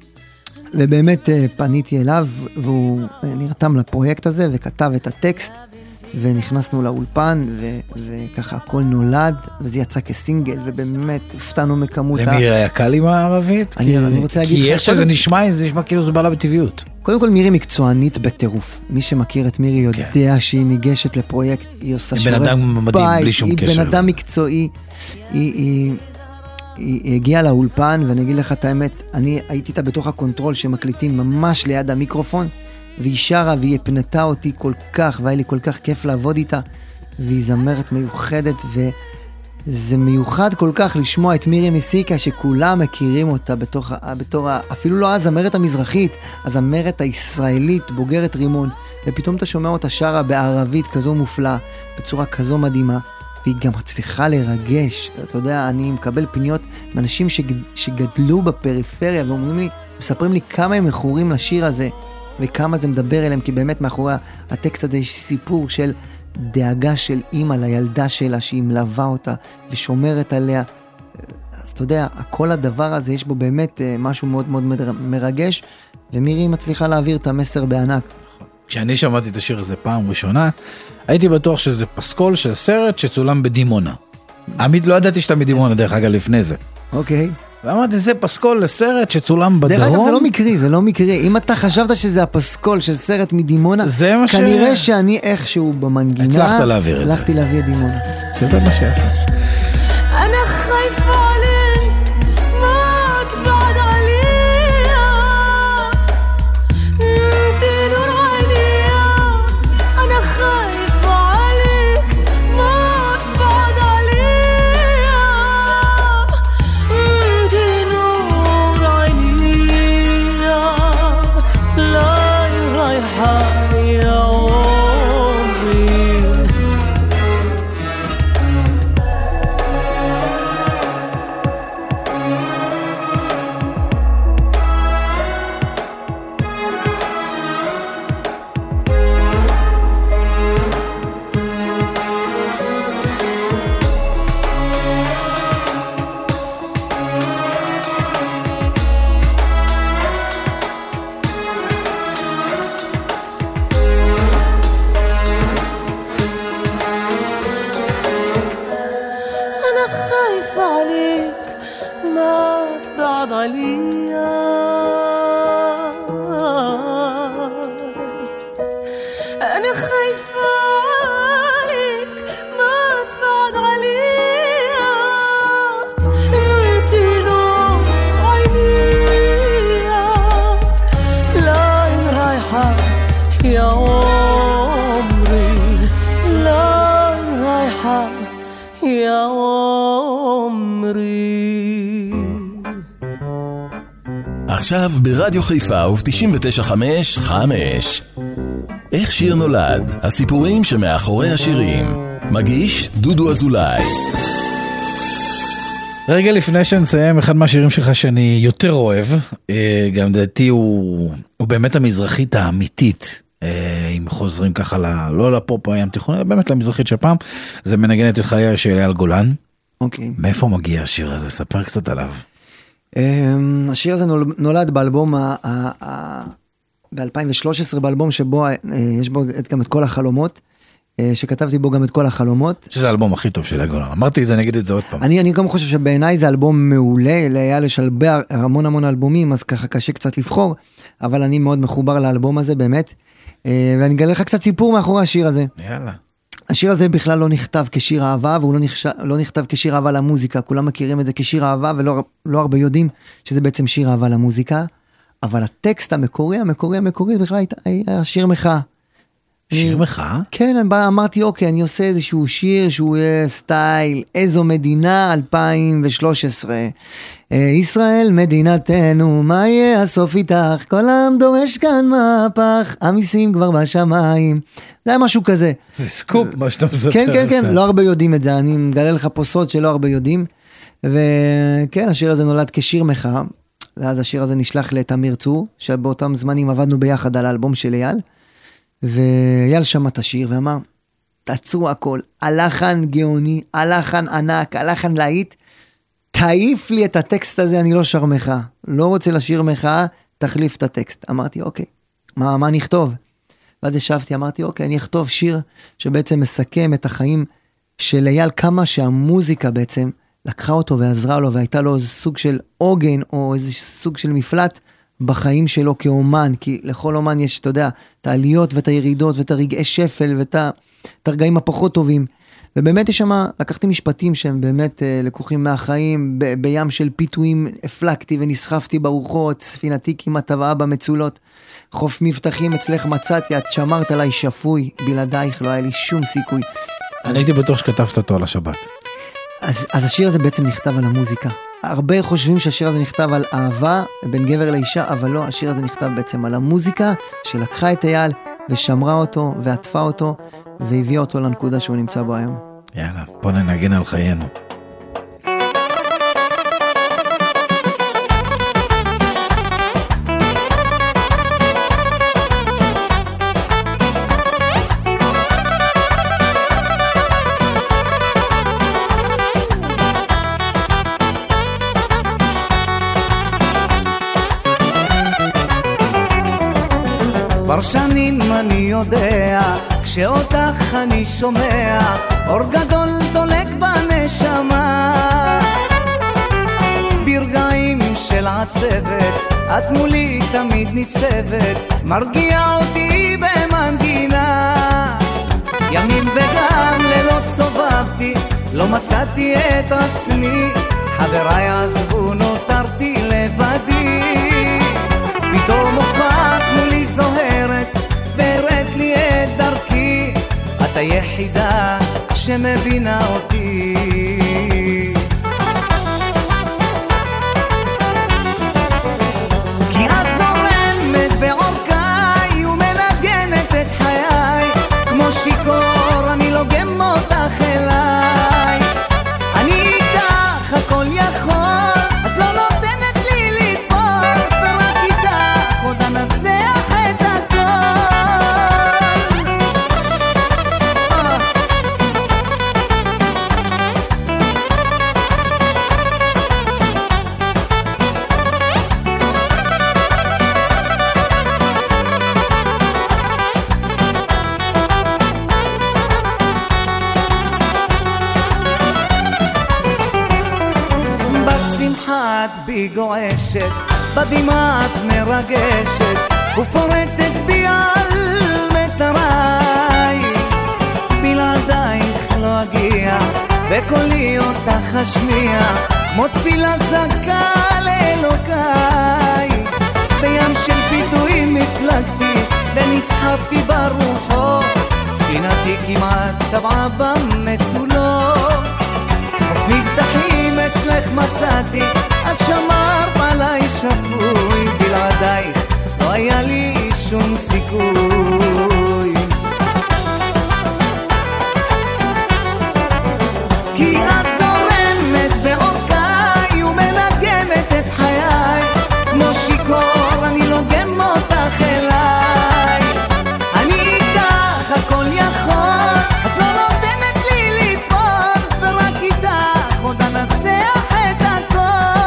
ובאמת פניתי אליו, והוא נרתם לפרויקט הזה, וכתב את הטקסט, ונכנסנו לאולפן, וככה הכל נולד, וזה יצא כסינגל, ובאמת הפתענו מכמות... למירי היה קל עם הערבית? אני רוצה להגיד... כי איך שזה נשמע, זה נשמע כאילו זה בא לה בטבעיות. קודם כל מירי מקצוענית בטירוף. מי שמכיר את מירי יודע שהיא ניגשת לפרויקט, היא עושה שיעורי בית, היא בן אדם מקצועי, היא הגיעה לאולפן, ואני אגיד לך את האמת, אני הייתי איתה בתוך הקונטרול שמקליטים ממש ליד המיקרופון, והיא שרה והיא הפנתה אותי כל כך, והיה לי כל כך כיף לעבוד איתה, והיא זמרת מיוחדת, וזה מיוחד כל כך לשמוע את מירי מסיקה, שכולם מכירים אותה בתור אפילו לא הזמרת המזרחית, הזמרת הישראלית, בוגרת רימון, ופתאום אתה שומע אותה שרה בערבית כזו מופלאה, בצורה כזו מדהימה, והיא גם מצליחה לרגש. אתה יודע, אני מקבל פניות מאנשים שגדלו בפריפריה, ואומרים לי, מספרים לי כמה הם מכורים לשיר הזה, וכמה זה מדבר אליהם, כי באמת מאחורי הטקסט הזה יש סיפור של דאגה של אימא לילדה שלה, שהיא מלווה אותה ושומרת עליה. אז אתה יודע, כל הדבר הזה יש בו באמת משהו מאוד מאוד מרגש, ומירי מצליחה להעביר את המסר בענק. כשאני שמעתי את השיר הזה פעם ראשונה, הייתי בטוח שזה פסקול של סרט שצולם בדימונה. עמית, לא ידעתי שאתה מדימונה דרך אגב לפני זה. אוקיי. ואמרתי, זה פסקול לסרט שצולם בדרום. דרך אגב, זה לא מקרי, זה לא מקרי. אם אתה חשבת שזה הפסקול של סרט מדימונה, כנראה שאני איכשהו במנגינה, הצלחת להעביר את זה. הצלחתי להביא את דימונה. שזה מה שיפה. אני חייפה עליך, מה את בעד עליה? תנור עיניה, אני חייפה עליך, מה את בעד עליה? תנור עיניה, لا رايحة يا عمري עכשיו ברדיו חיפה וב-99.5 איך שיר נולד, הסיפורים שמאחורי השירים. מגיש דודו אזולאי. רגע לפני שנסיים, אחד מהשירים שלך שאני יותר אוהב, גם דעתי הוא באמת המזרחית האמיתית, אם חוזרים ככה לא לפופ הים תיכון, אלא באמת למזרחית של פעם, זה מנגנת את חיי של אייל גולן. אוקיי. מאיפה מגיע השיר הזה? ספר קצת עליו. השיר הזה נולד באלבום ב-2013, באלבום שבו יש בו גם את כל החלומות, שכתבתי בו גם את כל החלומות. שזה האלבום הכי טוב של גולן. אמרתי את זה, נגיד את זה עוד פעם. אני גם חושב שבעיניי זה אלבום מעולה, לאייל יש המון אלבומים, אז ככה קשה קצת לבחור, אבל אני מאוד מחובר לאלבום הזה, באמת. ואני אגלה לך קצת סיפור מאחורי השיר הזה. יאללה. השיר הזה בכלל לא נכתב כשיר אהבה, והוא לא נכתב כשיר אהבה למוזיקה, כולם מכירים את זה כשיר אהבה, ולא הרבה יודעים שזה בעצם שיר אהבה למוזיקה, אבל הטקסט המקורי בכלל היה שיר מחאה. שיר מחאה? כן, אמרתי, אוקיי, אני עושה איזשהו שיר שהוא יהיה סטייל, איזו מדינה 2013. ישראל מדינתנו, מה יהיה הסוף איתך? כל העם דורש כאן מהפך, המיסים כבר בשמיים. זה היה משהו כזה. זה סקופ מה שאתה מספר. כן, לא הרבה יודעים את זה, אני מגלה לך פה סוד שלא הרבה יודעים. וכן, השיר הזה נולד כשיר מחאה, ואז השיר הזה נשלח לתמיר צור, שבאותם זמנים עבדנו ביחד על האלבום של אייל. ואייל שמע את השיר ואמר, תעצרו הכל, הלחן גאוני, הלחן ענק, הלחן להיט, תעיף לי את הטקסט הזה, אני לא שר מחאה, לא רוצה לשיר מחאה, תחליף את הטקסט. אמרתי, אוקיי, מה נכתוב? ואז ישבתי, אמרתי, אוקיי, אני אכתוב שיר שבעצם מסכם את החיים של אייל, כמה שהמוזיקה בעצם לקחה אותו ועזרה לו, והייתה לו סוג של עוגן, או איזה סוג של מפלט, בחיים שלו כאומן, כי לכל אומן יש, אתה יודע, את העליות ואת הירידות ואת הרגעי שפל ואת הרגעים הפחות טובים. ובאמת יש שם, לקחתי משפטים שהם באמת לקוחים מהחיים, בים של פיתויים הפלקתי ונסחפתי ברוחות, ספינתי כמעט טבעה במצולות, חוף מבטחים אצלך מצאתי, את שמרת עליי שפוי, בלעדייך לא היה לי שום סיכוי. אני הייתי בטוח שכתבת אותו על השבת. אז השיר הזה בעצם נכתב על המוזיקה. הרבה חושבים שהשיר הזה נכתב על אהבה בין גבר לאישה, אבל לא, השיר הזה נכתב בעצם על המוזיקה שלקחה את אייל ושמרה אותו ועטפה אותו והביאה אותו לנקודה שהוא נמצא בו היום. יאללה, בוא ננגן על חיינו. כבר שנים אני יודע, כשאותך אני שומע, אור גדול דולק בנשמה. ברגעים של עצבת, את מולי תמיד ניצבת, מרגיע אותי במנגינה. ימים וגם לילות סובבתי, לא מצאתי את עצמי, חבריי עזבו נותרתי לבדי. פתאום הופעת מולי זוהרת, והראית לי את דרכי, את היחידה שמבינה אותי. כי את זורמת בעורקיי ומנגנת את חיי, כמו שיקור אני לוגם אותך אליי. אני איתך הכל יכול, את לא נותנת לי ליפול, ורק איתך עוד אנצח את הכל. בשמחה את בי גועשת, בדמעה את מרגשת, ופורטת בי על מטריי. בלעדייך לא אגיע, בקולי אותך אשמיע, כמו תפילה זכה לאלוקיי. בים של פיתויים הפלגתי, ונסחפתי ברוחו, ספינתי כמעט טבעה במצולות. מבטחים אצלך מצאתי, את שמרת עליי שפוי, שום סיכוי. כי את זורמת בעורקיי ומנגנת את חיי, כמו שיקור אני לוגם אותך אליי. אני איתך הכל יכול, את לא נותנת לי ליפול, ורק איתך עוד אנצח את הכל.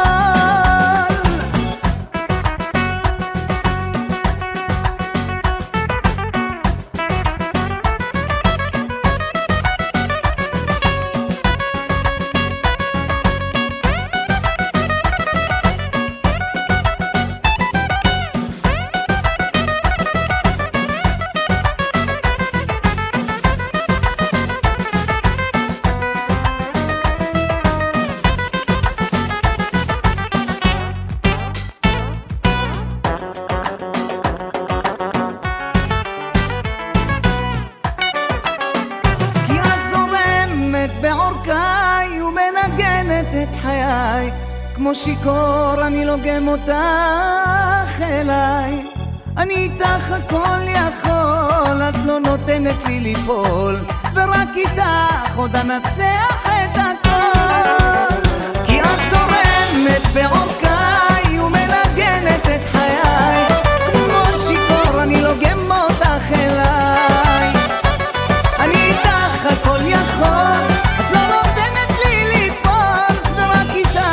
בעורקיי ומנגנת את חיי, כמו שיקור אני לוגם אותך אליי. אני איתך הכל יכול, את לא נותנת לי ליפול, ורק איתך עוד אנצח את הכל. כי את זורמת בעורקיי ומנגנת את חיי, כמו שיקור אני לוגם אותך אליי. אני איתך הכל יכול, את לא נותנת לי ליפול, ורק איתך.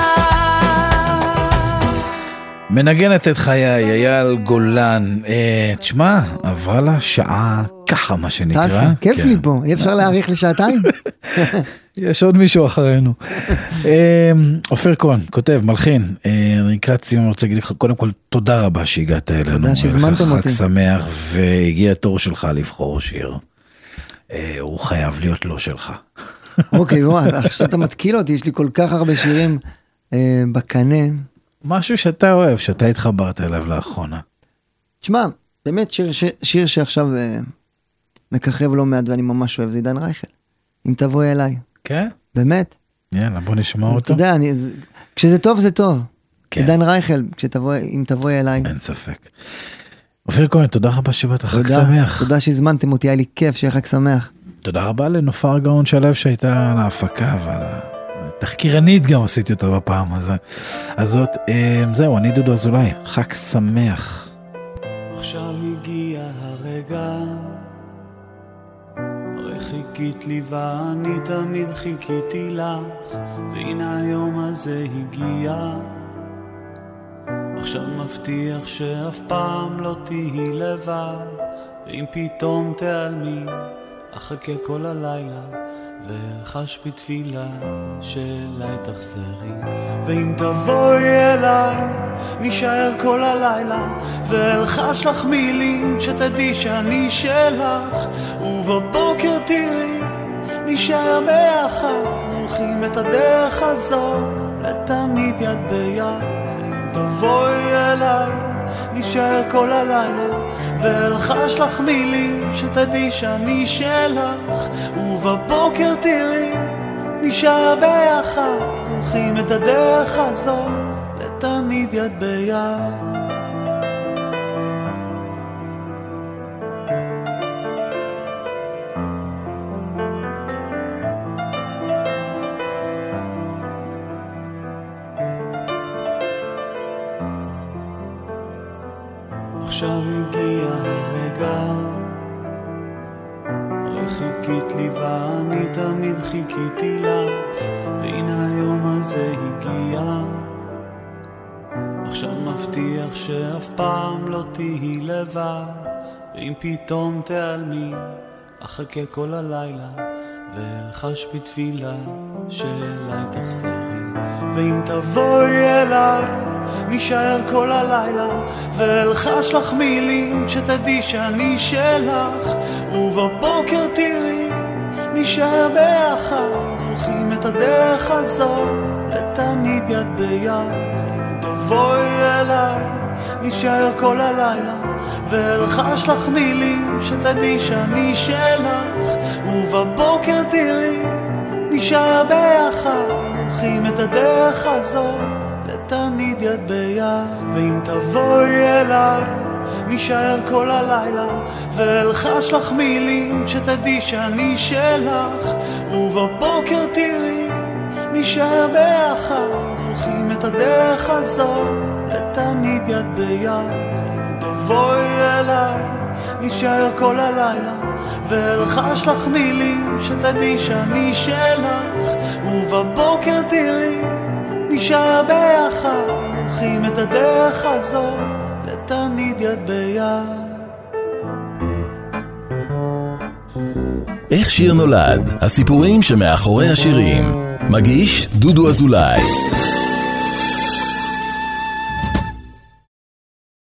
מנגנת את חיי, אייל גולן. תשמע, עברה לה שעה ככה מה שנקרא. טסה, כיף כן. לי פה, אי אפשר להאריך לשעתיים? יש עוד מישהו אחרינו. אופיר כהן, כותב, מלחין, לקראת סיום אני רוצה להגיד לך, קודם כל תודה רבה שהגעת אלינו. תודה שהזמנתם אותי. חג שמח, והגיע התור שלך לבחור שיר. הוא חייב להיות לא שלך. אוקיי, עכשיו אתה מתקיל אותי, יש לי כל כך הרבה שירים בקנה. משהו שאתה אוהב, שאתה התחברת אליו לאחרונה. תשמע, באמת שיר שעכשיו מככב לא מעט ואני ממש אוהב, זה עידן רייכל. אם תבואי אליי. כן? באמת. יאללה, בוא נשמע אותו. אתה יודע, כשזה טוב זה טוב. כן. עידן רייכל, אם תבואי אליי. אין ספק. אופיר כהן, תודה רבה שבאת, חג שמח. תודה שהזמנתם אותי, היה לי כיף, שיהיה חג שמח. תודה רבה לנופר גאון שלב שהייתה על ההפקה, ועל התחקירנית גם עשיתי אותה בפעם הזאת. זהו, אני דודו אזולאי, חג שמח. עכשיו הגיע הרגע, הרי חיכית לי ואני תמיד חיכיתי לך, והנה היום הזה הגיע. עכשיו מבטיח שאף פעם לא תהי לבד, ואם פתאום תעלמי אחכה כל הלילה ואלחש בתפילה שאליי תחזרי. ואם תבואי אליי נשאר כל הלילה ואלחש לך מילים שתדעי שאני שלך, ובבוקר תראי נשאר ביחד, הולכים את הדרך הזו לתמיד יד ביד. ואם תבואי אליי נשאר כל הלילה ואלחש לך מילים שתדעי שאני שלך, ובבוקר תראי נשאר ביחד, הולכים את הדרך הזו לתמיד יד ביד. עכשיו הגיע הרגע, הרי חיכית לי ואני תמיד חיכיתי לך, והנה היום הזה הגיע. עכשיו מבטיח שאף פעם לא תהי לבד, ואם פתאום תעלמי אחכה כל הלילה ואלחש בתפילה שאליי תחזרי. ואם תבואי אליי נשאר כל הלילה ואלחש לך מילים שתדעי שאני שלך, ובבוקר תראי נשאר ביחד, הולכים את הדרך הזו לתמיד יד ביד. ואם תבואי אליי נשאר כל הלילה ואלחש לך מילים שתדעי שאני שלך, ובבוקר תראי נשאר ביחד, הולכים את הדרך הזו לתמיד יד ביד. ואם תבואי אליי נשאר כל הלילה ואלחש לך מילים שתדעי שאני שלך, ובבוקר תראי נשאר ביחד, הולכים את הדרך הזו לתמיד יד ביד. ואם תבואי אליי נשאר כל הלילה ואלחש לך מילים שתדעי שאני שלך, ובבוקר תראי נשאר ביחד, הולכים את הדרך הזו לתמיד יד ביד. איך שיר נולד, הסיפורים שמאחורי השירים. מגיש דודו אזולאי.